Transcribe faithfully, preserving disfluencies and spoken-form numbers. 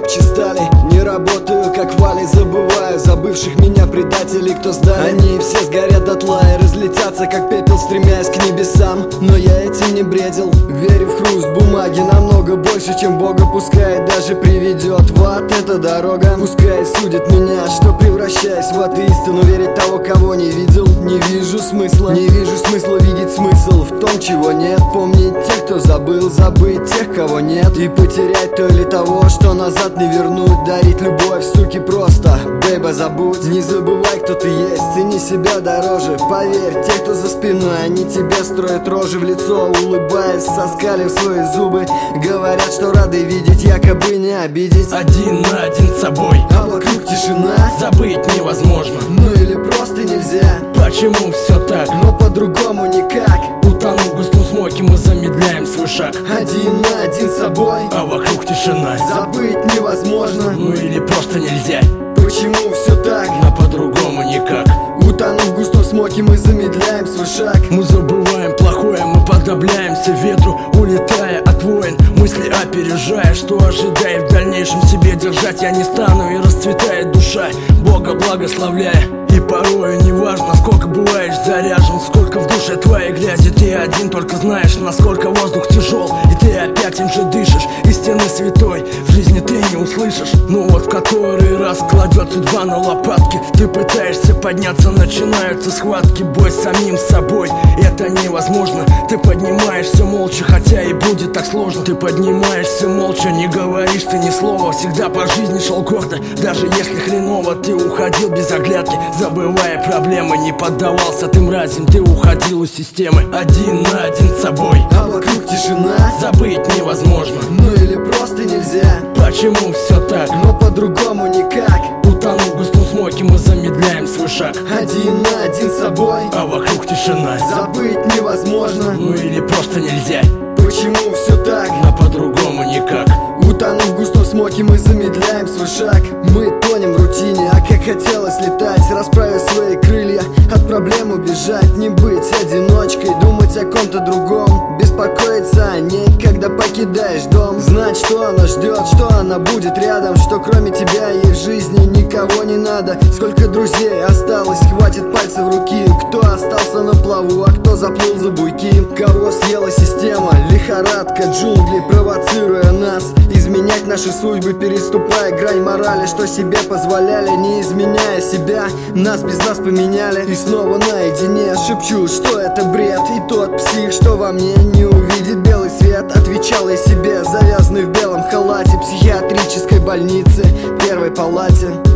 крепче стали. Не работаю, как Вали, забываю забывших меня предателей, кто сдали. Они все сгорят дотла и разлетятся, как пепел, стремясь к небесам. Но я этим не бредил, верю в хруст бумаги намного больше, чем Бога. Пускай даже приведет в ад эта дорога, пускай судит меня, что превращаюсь в атеиста. Но верить того, кого не видел, не вижу смысла. Не вижу смысла видеть смысл в том, чего нет. Помнить тех, кто забыл, забыть тех, кого нет. И потерять то или того, что назад не вернуть. Дарить любовь, суки, просто, бейба, забудь. Не забывай, кто ты есть, цени себя дороже. Поверь, те, кто за спиной, они тебе строят рожи в лицо, улыбаясь, соскалив свои зубы. Говорят, что рады видеть, якобы не обидеть. Один на один с собой, а вокруг тишина, забыть невозможно. Ну или просто нельзя. Почему все так? Но по-другому никак. Утонув в густом смоке, мы замедляем свой шаг. Один на один с собой, а вокруг тишина, забыть невозможно. Ну или просто нельзя. Почему все так? Но по-другому никак. Утонув в густом смоке, мы замедляем свой шаг. Мы забываем плохое, мы подобляемся ветру, улетая от войн, мысли опережая, что ожидает в дальнейшем себе держать. Я не стану, и расцветает душа, Бога благословляя. И порою неважно, сколько бываешь заряжен, сколько в душе твоей грязи. Ты один только знаешь, насколько воздух тяжел, и ты опять им же дышишь. Истины святой в жизни ты не услышишь. Ну вот в который раз кладет судьба на лопатки, ты пытаешься подняться, начинаются схватки. Бой с самим собой, это невозможно. Ты поднимаешься молча, хотя и будет так сложно. Ты поднимаешься молча, не говоришь ты ни слова. Всегда по жизни шел гордо, даже если хреново. Ты уходил без оглядки, забывая проблемы, не поддавался ты мразям, ты уходил из системы. Один на один с собой, а вокруг тишина, забыть невозможно. Ну или просто нельзя. Почему все так? Но по-другому никак. Утонув в густом смоке, мы замедляем свой шаг. Один на один с собой, а вокруг тишина, забыть невозможно. Ну или просто нельзя. Почему все так? Но по-другому никак. Утонув в густом смоке, мы замедляем свой шаг. Мы тонем в рутине, а как хотелось летать, расправив свои крылья, от проблем убежать. Не быть одиночкой, думать о ком-то другом, беспокоиться о ней, когда покидаешь дом. Знать, что она ждет, что она будет рядом, что кроме тебя ей в жизни никого не надо. Сколько друзей осталось, хватит пальцев руки. Кто остался на плаву, а кто заплыл за буйки. Кого съела система, лихорадка джунглей, провоцируя нас изменять наши судьбы, переступая грань морали, что себе позволяли, не изменяя себя. Нас без нас поменяли, и снова наедине шепчу, что это бред. И тот псих, что во мне не увидит белый свет, отвечал я себе, завязанный в белом халате, психиатрической больнице, первой палате.